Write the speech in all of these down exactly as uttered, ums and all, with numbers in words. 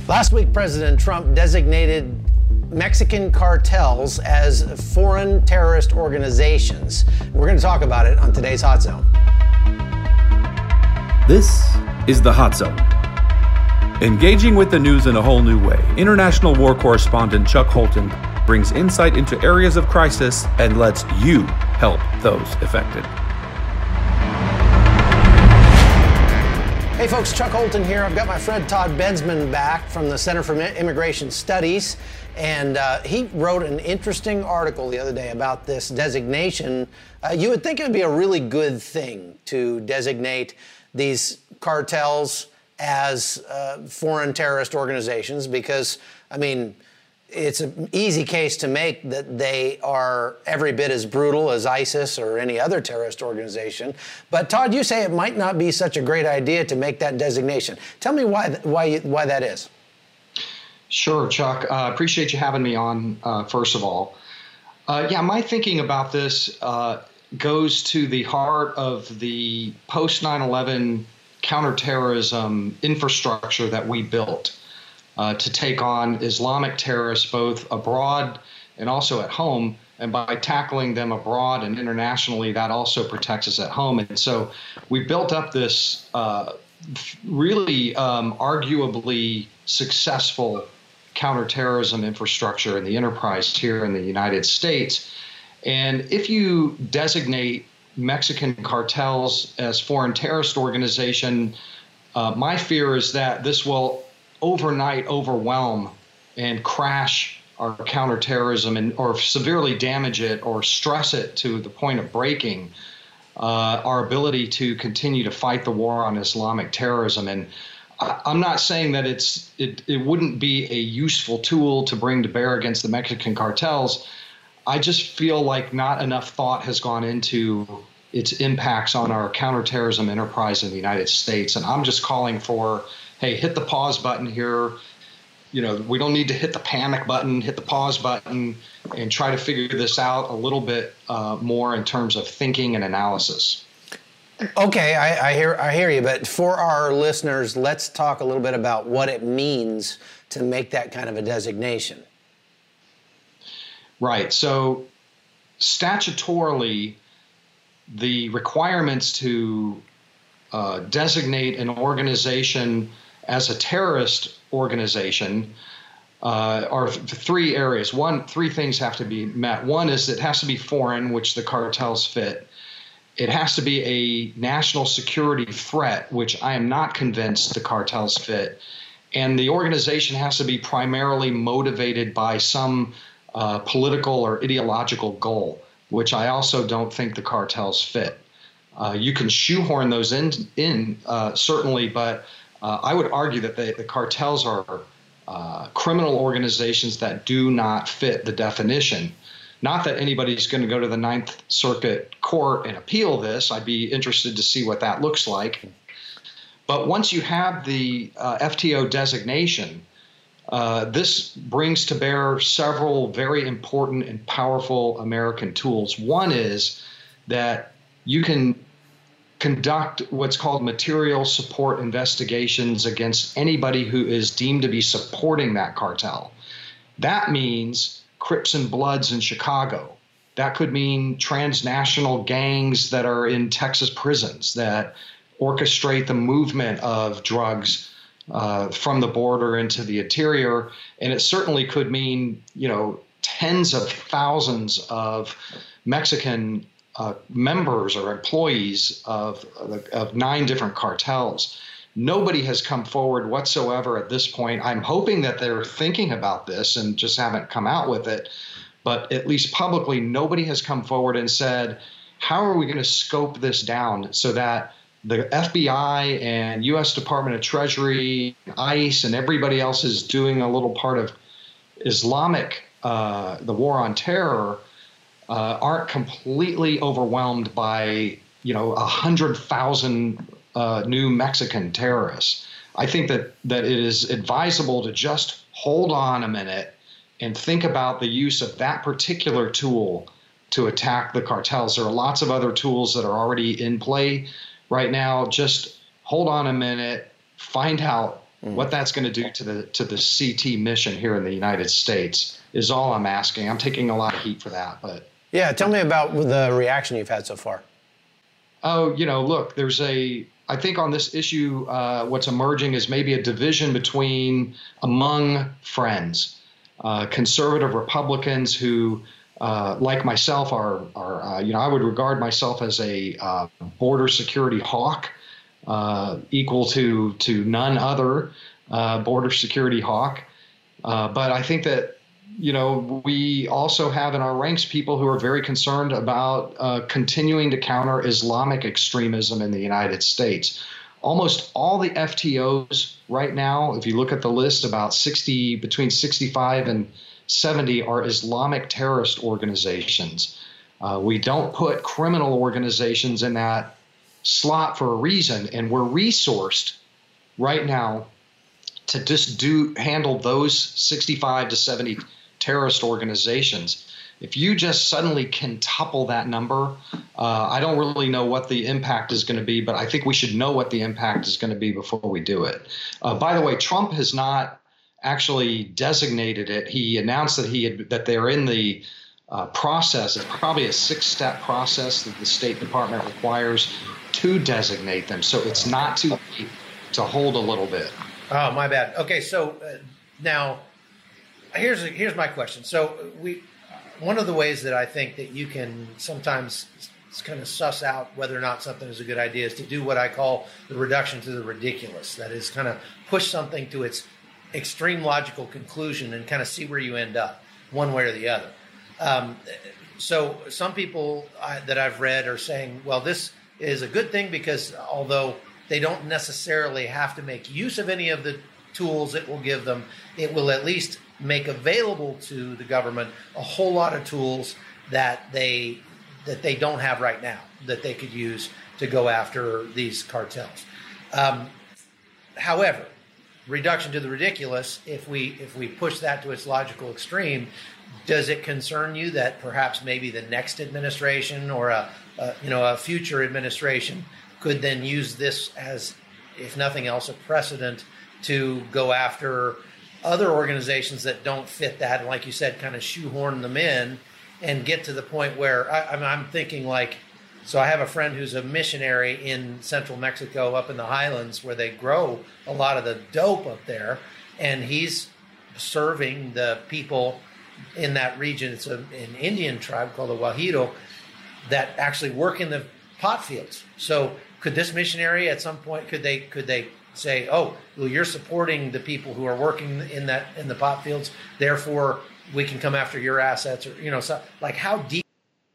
Last week, President Trump designated Mexican cartels as foreign terrorist organizations. We're going to talk about it on today's Hot Zone. This is the Hot Zone. Engaging with the news in a whole new way, international war correspondent Chuck Holton brings insight into areas of crisis and lets you help those affected. Hey folks, Chuck Holton here. I've got my friend Todd Bensman back from the Center for Immigration Studies, and uh, he wrote an interesting article the other day about this designation. Uh, you would think it would be a really good thing to designate these cartels as uh, foreign terrorist organizations because, I mean, it's an easy case to make that they are every bit as brutal as ISIS or any other terrorist organization. But Todd, you say it might not be such a great idea to make that designation. Tell me why why why that is. Sure, Chuck. I uh, appreciate you having me on, uh, first of all. Uh, yeah, my thinking about this uh, goes to the heart of the post nine eleven counterterrorism infrastructure that we built uh, to take on Islamic terrorists both abroad and also at home. And by tackling them abroad and internationally, that also protects us at home. And so we built up this uh, really um, arguably successful counterterrorism infrastructure in the enterprise here in the United States. And if you designate Mexican cartels as foreign terrorist organization, uh, my fear is that this will overnight overwhelm and crash our counterterrorism and or severely damage it or stress it to the point of breaking uh, our ability to continue to fight the war on Islamic terrorism. And I, I'm not saying that it's it, it wouldn't be a useful tool to bring to bear against the Mexican cartels. I just feel like not enough thought has gone into its impacts on our counterterrorism enterprise in the United States. And I'm just calling for, hey, hit the pause button here. You know, we don't need to hit the panic button, hit the pause button, and try to figure this out a little bit uh, more in terms of thinking and analysis. Okay, I, I hear I hear you, but for our listeners, let's talk a little bit about what it means to make that kind of a designation. Right. So statutorily, the requirements to uh, designate an organization as a terrorist organization uh, are th- three areas. One, three things have to be met. One is it has to be foreign, which the cartels fit. It has to be a national security threat, which I am not convinced the cartels fit. And the organization has to be primarily motivated by some uh, political or ideological goal, which I also don't think the cartels fit. Uh, you can shoehorn those in, in uh, certainly, but uh, I would argue that they, the cartels are uh, criminal organizations that do not fit the definition. Not that anybody's going to go to the Ninth Circuit Court and appeal this. I'd be interested to see what that looks like. But once you have the uh, F T O designation, uh, this brings to bear several very important and powerful American tools. One is that you can conduct what's called material support investigations against anybody who is deemed to be supporting that cartel. That means Crips and Bloods in Chicago. That could mean transnational gangs that are in Texas prisons that orchestrate the movement of drugs uh, from the border into the interior. And it certainly could mean, you know, tens of thousands of Mexican uh, members or employees of, of nine different cartels. Nobody has come forward whatsoever at this point. I'm hoping that they're thinking about this and just haven't come out with it. But at least publicly, nobody has come forward and said, how are we going to scope this down so that the F B I and U S Department of Treasury, ICE, and everybody else is doing a little part of Islamic, uh, the war on terror, uh, aren't completely overwhelmed by, you know, a hundred thousand uh, new Mexican terrorists. I think that that it is advisable to just hold on a minute and think about the use of that particular tool to attack the cartels. There are lots of other tools that are already in play right now. Just hold on a minute, find out Mm. What that's going to do to the to the C T mission here in the United States is all I'm asking. I'm taking a lot of heat for that, but yeah, tell me about the reaction you've had so far. Oh, you know, look, there's a. I think on this issue, uh, what's emerging is maybe a division between among friends, uh, conservative Republicans who, uh, like myself, are are uh, you know I would regard myself as a uh, border security hawk. Uh, equal to to none other uh, border security hawk. Uh, but I think that, you know, we also have in our ranks people who are very concerned about uh, continuing to counter Islamic extremism in the United States. Almost all the F T Os right now, if you look at the list, about sixty, between sixty-five and seventy are Islamic terrorist organizations. Uh, we don't put criminal organizations in that slot for a reason, and we're resourced right now to just do handle those sixty-five to seventy terrorist organizations. If you just suddenly quintuple that number, uh, I don't really know what the impact is going to be, but I think we should know what the impact is going to be before we do it. Uh, by the way, Trump has not actually designated it. He announced that he had, that they're in the uh, process. It's probably a six-step process that the State Department requires to designate them. So it's not too late to hold a little bit. Oh, my bad. Okay, so uh, now here's here's my question. So we one of the ways that I think that you can sometimes kind of suss out whether or not something is a good idea is to do what I call the reduction to the ridiculous. That is, kind of push something to its extreme logical conclusion and kind of see where you end up, one way or the other. Um, so some people I, that I've read are saying, well, this is a good thing because although they don't necessarily have to make use of any of the tools it will give them, it will at least make available to the government a whole lot of tools that they that they don't have right now that they could use to go after these cartels. Um, however, reduction to the ridiculous, if we if we push that to its logical extreme, does it concern you that perhaps maybe the next administration or a, a you know a future administration could then use this as, if nothing else, a precedent to go after other organizations that don't fit that, and like you said, kind of shoehorn them in and get to the point where I, I'm, I'm thinking like, so I have a friend who's a missionary in central Mexico up in the highlands where they grow a lot of the dope up there, and he's serving the people in that region. It's a, an Indian tribe called the Guajiro that actually work in the pot fields. So could this missionary at some point, could they could they say, oh, well, you're supporting the people who are working in that in the pot fields, therefore we can come after your assets, or you know, so like how deep?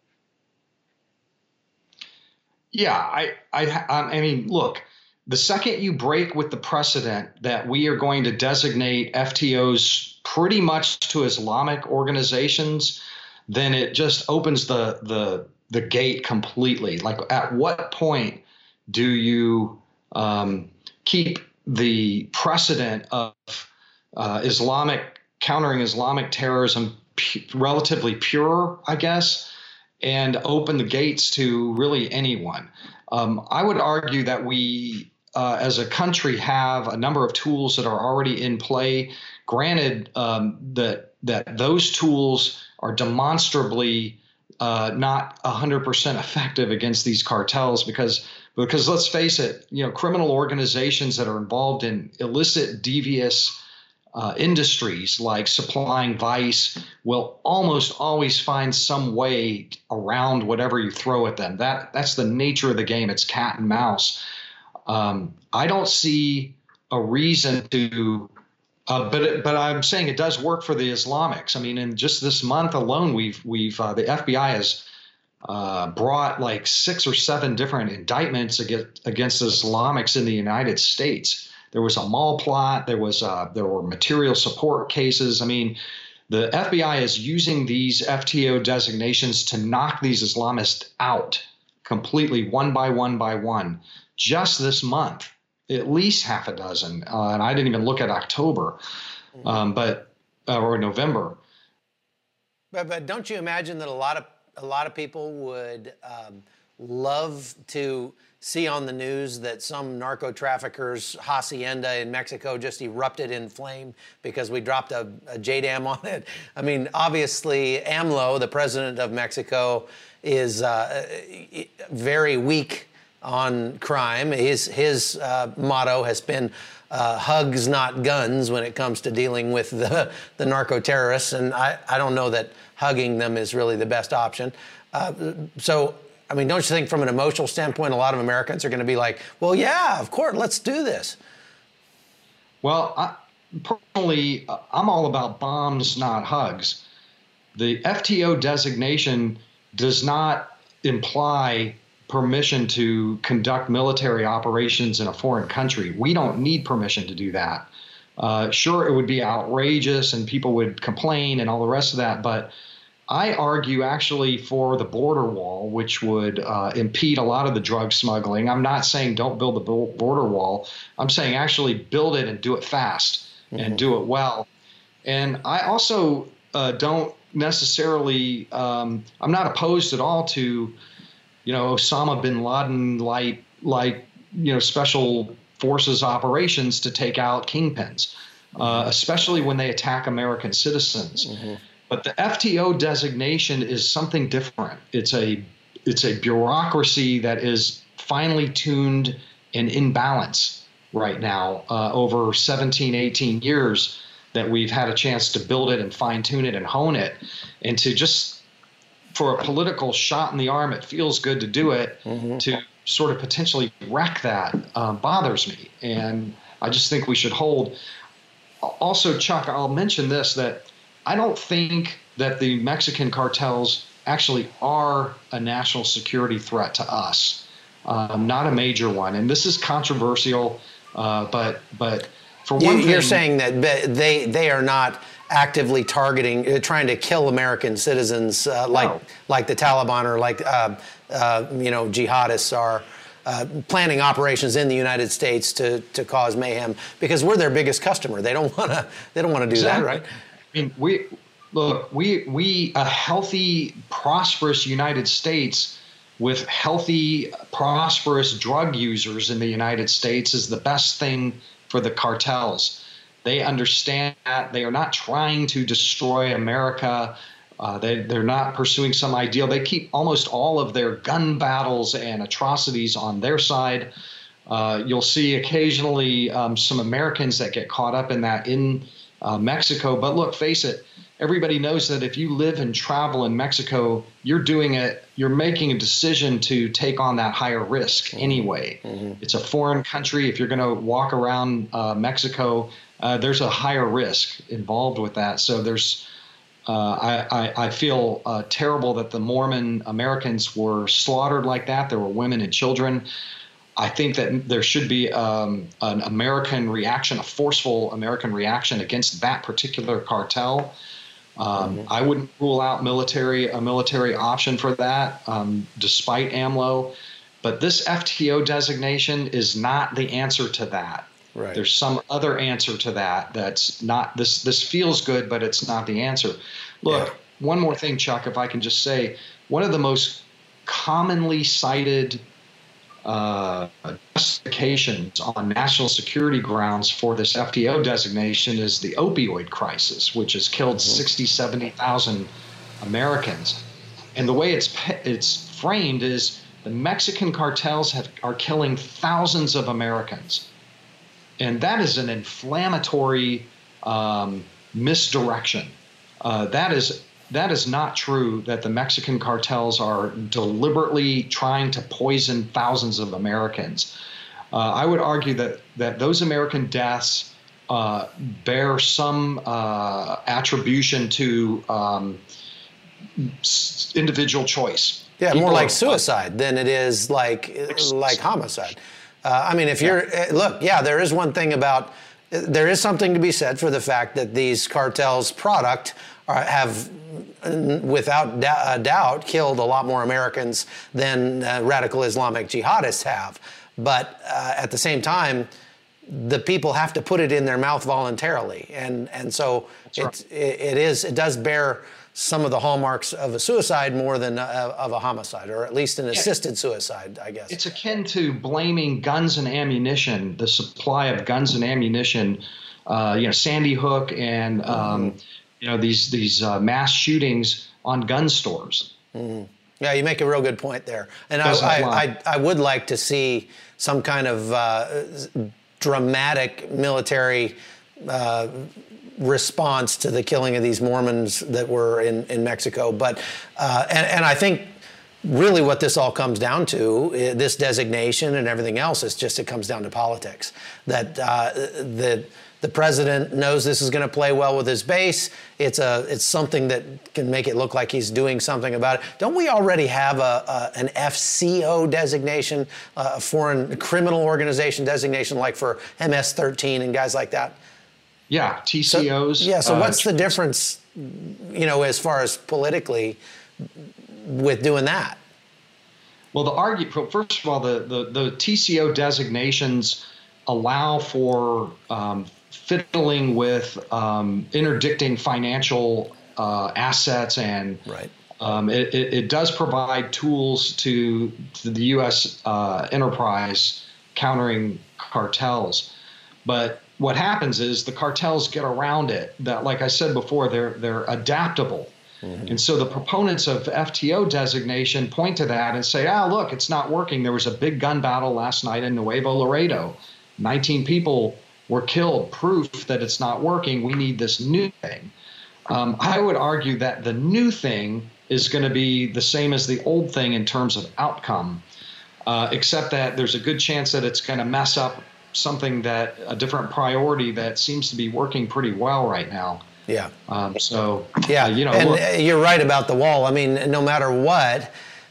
Yeah, I I I mean, look, the second you break with the precedent that we are going to designate F T Os pretty much to Islamic organizations, then it just opens the the the gate completely. Like, at what point do you um, keep the precedent of uh, Islamic countering Islamic terrorism pu- relatively pure, I guess, and open the gates to really anyone? Um, I would argue that we, uh, as a country, have a number of tools that are already in play. Granted, um, that that those tools are demonstrably uh, not one hundred percent effective against these cartels, because because let's face it, you know, criminal organizations that are involved in illicit, devious uh, industries like supplying vice will almost always find some way around whatever you throw at them. That that's the nature of the game. It's cat and mouse. Um, I don't see a reason to. Uh, but it, but I'm saying it does work for the Islamics. I mean, in just this month alone, we've we've uh, the F B I has uh, brought like six or seven different indictments against against Islamics in the United States. There was a mall plot. There was uh, there were material support cases. I mean, the F B I is using these F T O designations to knock these Islamists out completely, one by one by one, just this month. At least half a dozen, uh, and I didn't even look at October, um, but uh, or November. But but don't you imagine that a lot of a lot of people would um, love to see on the news that some narco traffickers' hacienda in Mexico just erupted in flame because we dropped a, a J DAM on it? I mean, obviously, AMLO, the president of Mexico, is uh, very weak on crime. His, his uh, motto has been uh, hugs, not guns, when it comes to dealing with the, the narco terrorists. And I, I don't know that hugging them is really the best option. Uh, so, I mean, don't you think from an emotional standpoint, a lot of Americans are going to be like, well, yeah, of course, let's do this? Well, I, personally, I'm all about bombs, not hugs. The F T O designation does not imply permission to conduct military operations in a foreign country. We don't need permission to do that. Uh, sure, it would be outrageous and people would complain and all the rest of that, but I argue actually for the border wall, which would uh, impede a lot of the drug smuggling. I'm not saying don't build the border wall. I'm saying actually build it and do it fast mm-hmm. and do it well. And I also uh, don't necessarily, um, I'm not opposed at all to, you know, Osama bin Laden like, like you know, special forces operations to take out kingpins, uh, especially when they attack American citizens. Mm-hmm. But the F T O designation is something different. It's a it's a bureaucracy that is finely tuned and in balance right now uh, over seventeen, eighteen years that we've had a chance to build it and fine tune it and hone it. And to just, for a political shot in the arm, it feels good to do it, mm-hmm. to sort of potentially wreck that um, bothers me. And I just think we should hold. Also, Chuck, I'll mention this, that I don't think that the Mexican cartels actually are a national security threat to us, um, not a major one. And this is controversial, uh, but but for one thing, you're saying that they they are not actively targeting, uh, trying to kill American citizens uh, like no. like the Taliban or like uh, uh, you know jihadists are. Uh, planning operations in the United States to to cause mayhem because we're their biggest customer. They don't want to. They don't want to do exactly. that, right? I mean, we look. We we a healthy, prosperous United States with healthy, prosperous drug users in the United States is the best thing for the cartels. They understand that they are not trying to destroy America. Uh, they, they're not pursuing some ideal. They keep almost all of their gun battles and atrocities on their side. Uh, you'll see occasionally um, some Americans that get caught up in that in uh, Mexico. But look, face it, everybody knows that if you live and travel in Mexico, you're doing it, you're making a decision to take on that higher risk anyway. Mm-hmm. It's a foreign country. If you're going to walk around uh, Mexico, uh, there's a higher risk involved with that. So there's Uh, I, I, I feel uh, terrible that the Mormon Americans were slaughtered like that. There were women and children. I think that there should be um, an American reaction, a forceful American reaction against that particular cartel. Um, mm-hmm. I wouldn't rule out military a military option for that, um, despite AMLO. But this F T O designation is not the answer to that. Right. There's some other answer to that that's not this. This feels good, but it's not the answer. Look, yeah. One more thing, Chuck, if I can just say, one of the most commonly cited uh, justifications on national security grounds for this F T O designation is the opioid crisis, which has killed mm-hmm. sixty, seventy thousand Americans. And the way it's it's framed is the Mexican cartels have, are killing thousands of Americans. And that is an inflammatory um, misdirection. Uh, that is that is not true that the Mexican cartels are deliberately trying to poison thousands of Americans. Uh, I would argue that, that those American deaths uh, bear some uh, attribution to um, individual choice. Yeah, People more like are, suicide than it is like like homicide. Uh, I mean, if you're, yeah. look, yeah, there is one thing about, there is something to be said for the fact that these cartels' product are, have, without a doubt, killed a lot more Americans than uh, radical Islamic jihadists have. But uh, at the same time, the people have to put it in their mouth voluntarily. And and so it's, right. it, it is, it does bear some of the hallmarks of a suicide more than uh, of a homicide, or at least an assisted yeah. suicide, I guess. It's akin to blaming guns and ammunition, the supply of guns and ammunition, uh, you know, Sandy Hook and, um, mm-hmm. you know, these, these uh, mass shootings on gun stores. Mm-hmm. Yeah, you make a real good point there. And I, I, I, I would like to see some kind of uh, dramatic military uh, response to the killing of these Mormons that were in, in Mexico. But, uh, and, and I think really what this all comes down to, this designation and everything else, is just it comes down to politics. That uh, the The president knows this is going to play well with his base. It's a it's something that can make it look like he's doing something about it. Don't we already have a, a an F C O designation, a foreign criminal organization designation, like for M S thirteen and guys like that? Yeah, T C Os. So, yeah. So uh, what's the difference, you know, as far as politically, with doing that? Well, the argue first of all, the the, the T C O designations allow for um, fiddling with um, interdicting financial uh, assets, and right. um, it, it, it does provide tools to, to the U S uh, enterprise countering cartels. But what happens is the cartels get around it. That, like I said before, they're they're adaptable. Mm-hmm. And so the proponents of F T O designation point to that and say, ah, look, it's not working. There was a big gun battle last night in Nuevo Laredo. nineteen people were killed, proof that it's not working. We need this new thing. Um, I would argue that the new thing is going to be the same as the old thing in terms of outcome, uh, except that there's a good chance that it's going to mess up something that, a different priority that seems to be working pretty well right now. Yeah. Um, so, yeah, uh, you know, and look, you're right about the wall. I mean, no matter what,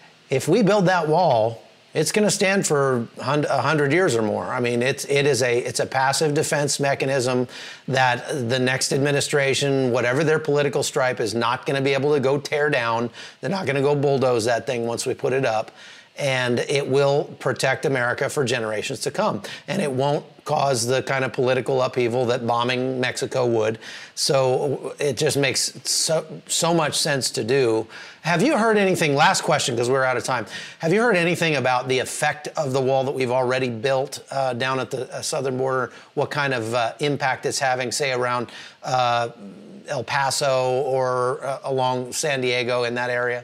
if we build that wall, it's going to stand for a hundred years or more. I mean, it's it is a it's a passive defense mechanism that the next administration, whatever their political stripe, is not going to be able to go tear down. They're not going to go bulldoze that thing once we put it up, and it will protect America for generations to come. And it won't cause the kind of political upheaval that bombing Mexico would. So it just makes so so much sense to do. Have you heard anything, last question because we're out of time, have you heard anything about the effect of the wall that we've already built uh, down at the uh, southern border, what kind of uh, impact it's having, say, around uh, El Paso or uh, along San Diego, in that area?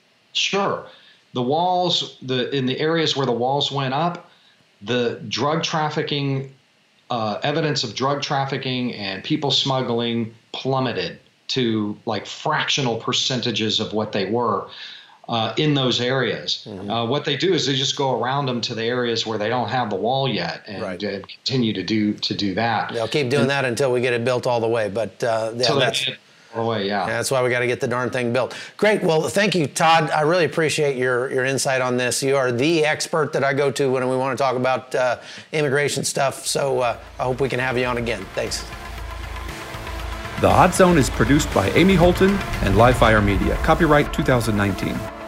Sure. The walls, the in the areas where the walls went up, the drug trafficking, uh, evidence of drug trafficking and people smuggling plummeted to like fractional percentages of what they were uh, in those areas. Mm-hmm. Uh, what they do is they just go around them to the areas where they don't have the wall yet, and, right. and continue to do to do that. They'll keep doing and, that until we get it built all the way. But uh, yeah, that's. Oh, way, yeah. yeah. That's why we got to get the darn thing built. Great. Well, thank you, Todd. I really appreciate your, your insight on this. You are the expert that I go to when we want to talk about uh, immigration stuff. So uh, I hope we can have you on again. Thanks. The Hot Zone is produced by Amy Holton and Livefire Media. Copyright two thousand nineteen.